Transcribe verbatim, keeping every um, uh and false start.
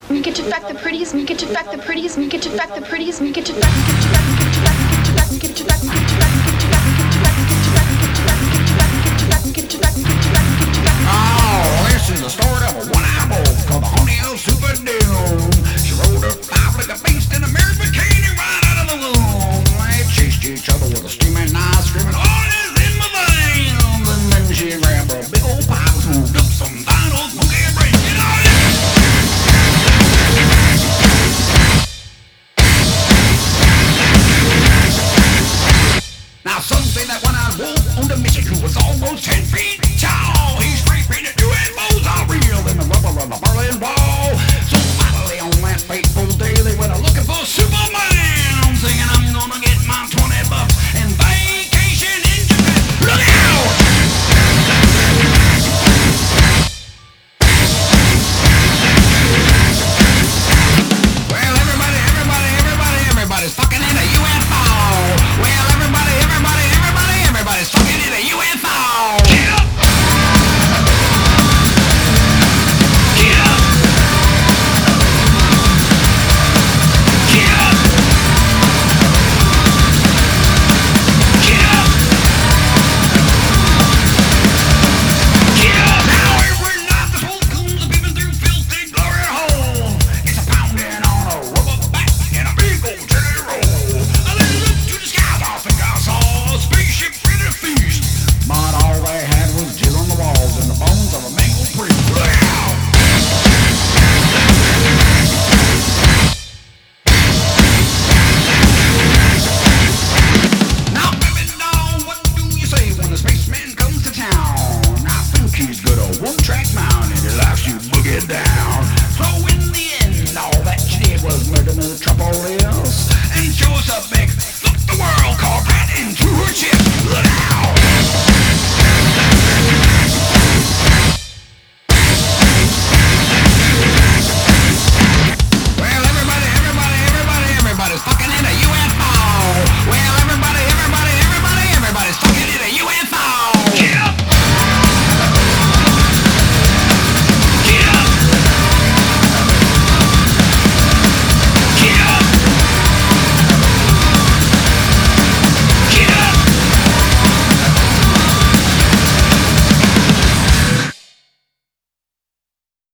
Make it back the pretties, make it back the pretties, make it back the pretties, make it back, make it back, make it back, make it back, make it back, make it back, make it back, make it back, make it back, make it back, make it back, make it back, make it back, make it back, make it back. Oh, this is the start of a one-eye bull called the Honey O Super Dude.